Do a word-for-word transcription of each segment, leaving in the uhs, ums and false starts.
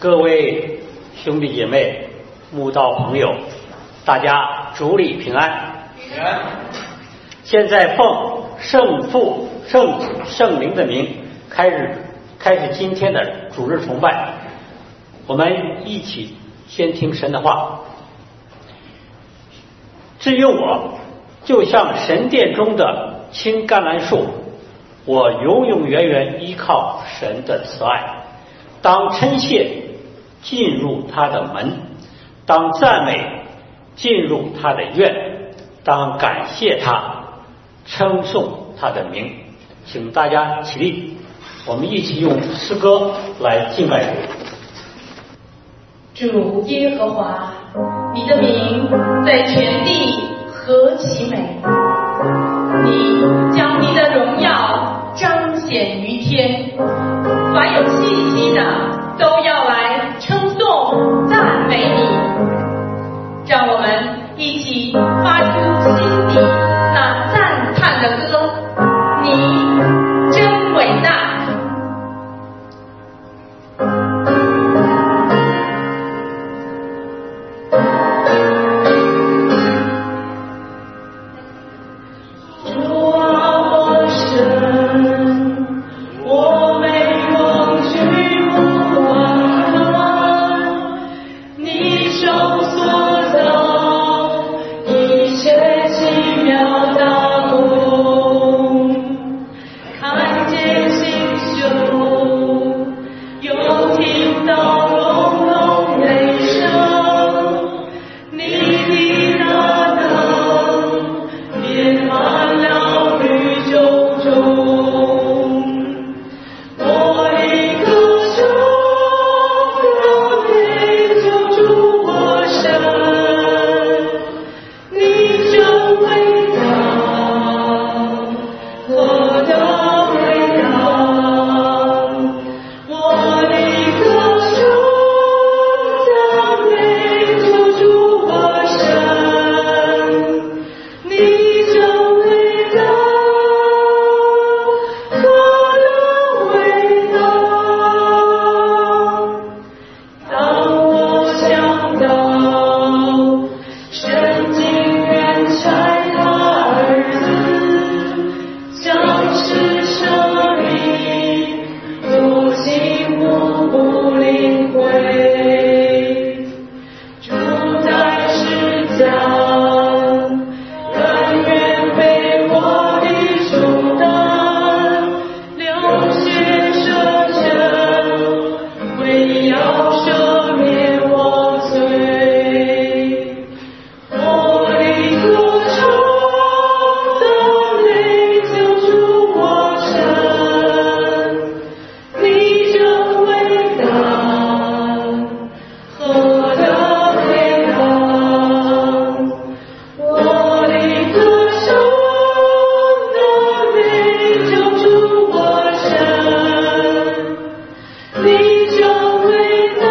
各位兄弟姐妹、慕道朋友，大家主里平安。 平安。 现在奉圣父、圣子、圣灵的名，开始开始今天的主日崇拜。我们一起先听神的话。至于我，就像神殿中的青橄榄树，我永永远远依靠神的慈爱。当称谢进入他的门，当赞美进入他的院，当感谢他，称颂他的名。请大家起立，我们一起用诗歌来敬拜主。主耶和华，你的名在全地何其美！你将你的荣耀彰显于天，凡有气息的都要来称颂赞美你。让我们一起发出心底那赞叹的歌，你真伟大。 你就伟大。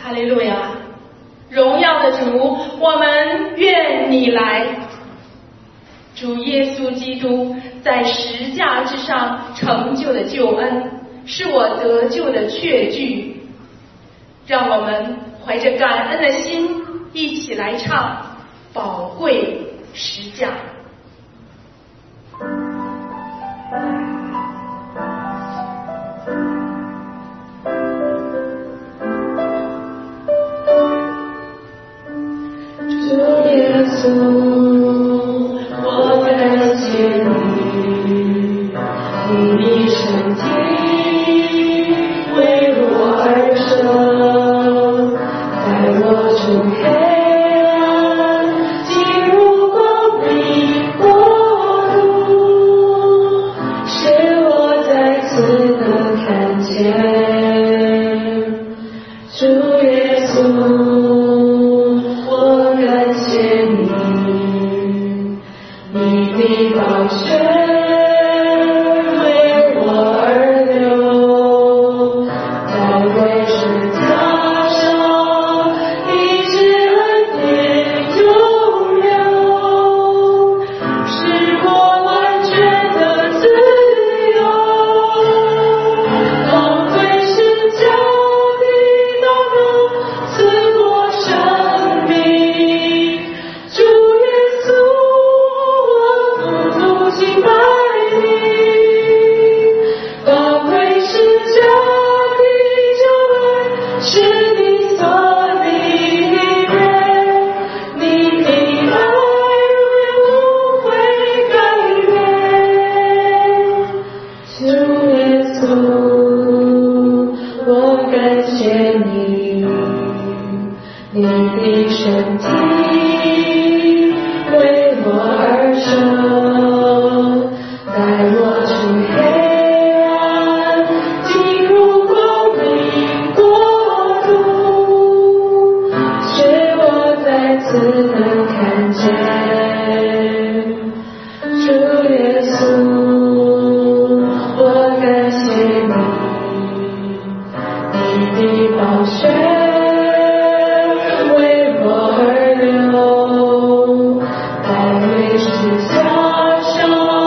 哈利路亚！荣耀的主，我们愿你来。主耶稣基督在十架之上成就的救恩，是我得救的确据。让我们怀着感恩的心，一起来唱宝贵十架。 主耶稣，我感谢你，你的身体为我而生，带我出黑暗，进入光明国度，使我再次能看见主耶稣。宝血为我而流，在归十架上一直恩典永留，使我完全的自由。宝贵十架的大能赐我生命，主耶稣。敬拜你，宝贵十架的救恩，是你所立的约，你的爱永不会改变。主耶稣，我感谢你，你的身体为我而生。带我出黑暗，进入光明国度，使我再次能看见主耶稣。我感谢你，你的宝血为我而流，宝贵十架上。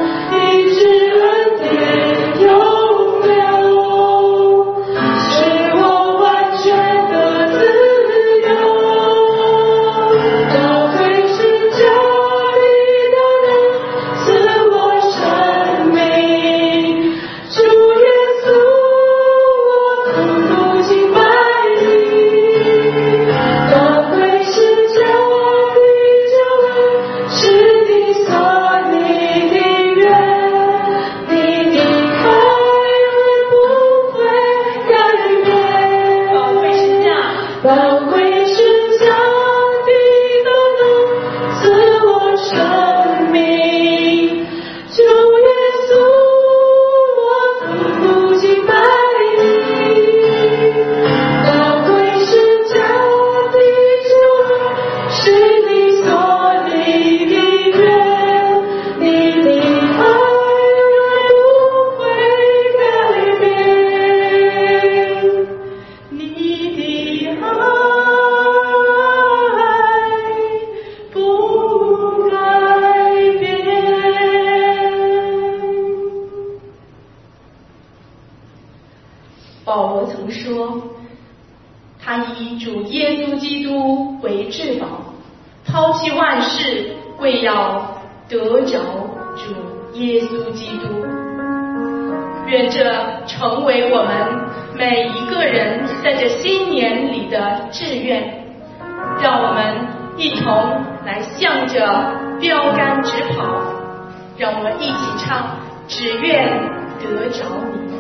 保罗曾说，他以主耶稣基督为至宝，抛弃万事，为要得着主耶稣基督。愿这成为我们每一个人在这新年里的志愿，让我们一同来向着标杆直跑，让我们一起唱，只愿得着你。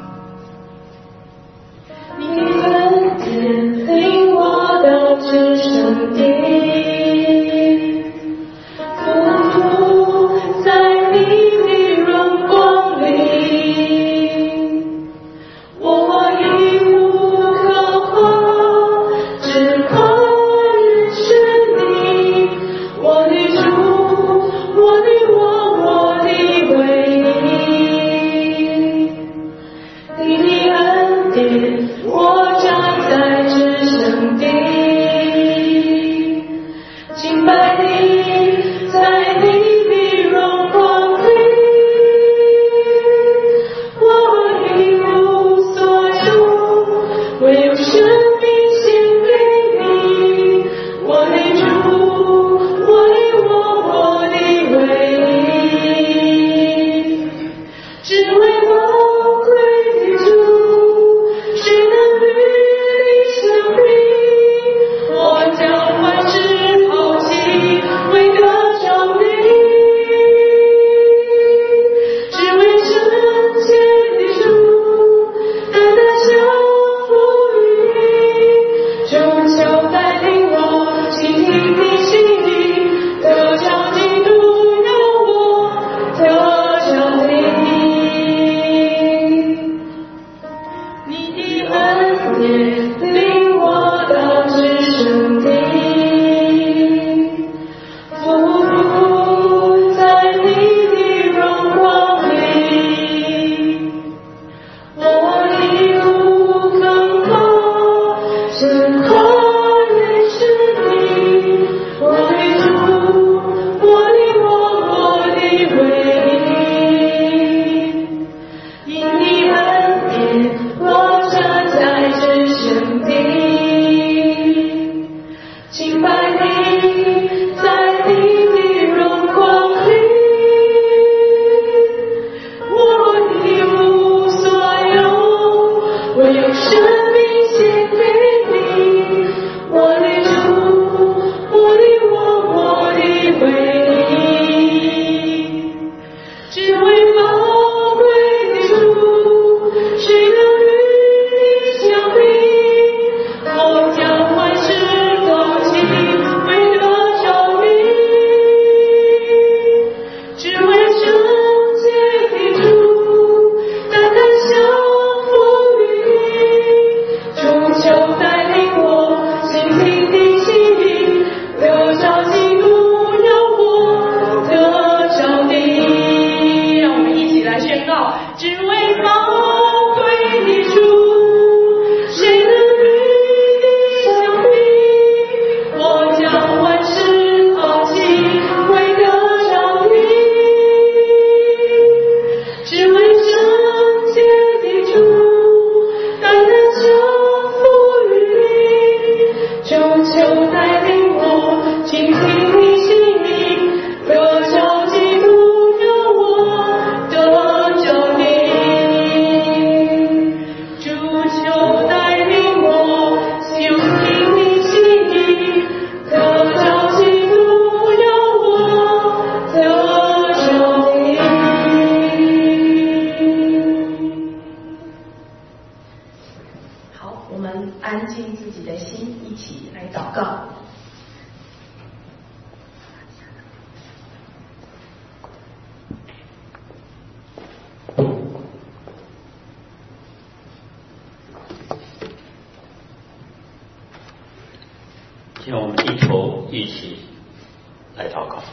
你恩典领我到至圣地，匍匐在你的荣光里，我一无可夸，只可认识你，我的主，我的王，我的唯一。 请我们低头一起来祷告。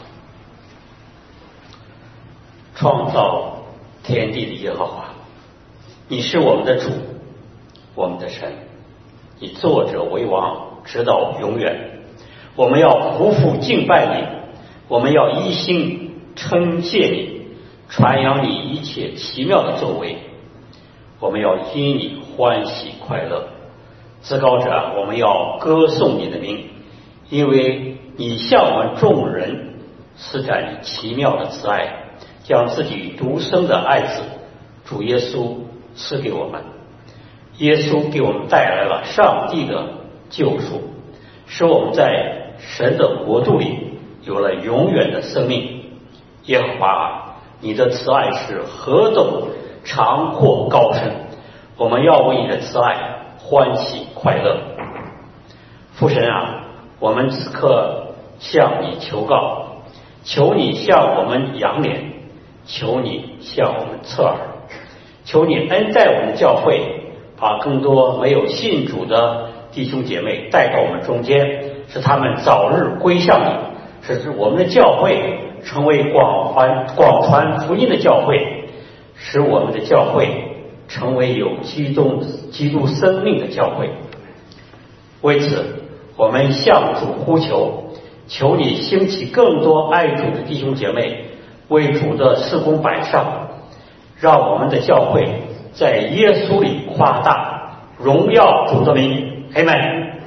创造天地的耶和华，你是我们的主，我们的神，你坐着为王，直到永远。我们要匍匐敬拜你，我们要一心称谢你，传扬你一切奇妙的作为。我们要因你欢喜快乐。至高者，我们要歌颂你的名，因为你向我们众人施展你奇妙的慈爱，将自己独生的爱子主耶稣赐给我们。耶稣给我们带来了上帝的救赎，使我们在神的国度里有了永远的生命。耶和华，你的慈爱是何等长阔高深，我们要为你的慈爱欢喜快乐。父神啊，我们此刻向你求告，求你向我们扬脸，求你向我们侧耳，求你恩待我们教会，把更多没有信主的弟兄姐妹带到我们中间，使他们早日归向你，使我们的教会成为广传广传福音的教会，使我们的教会成为有基督基督生命的教会。为此，我们向主呼求，求你兴起更多爱主的弟兄姐妹，为主的事工摆上，让我们的教会在耶稣里夸大，荣耀主的名。阿们。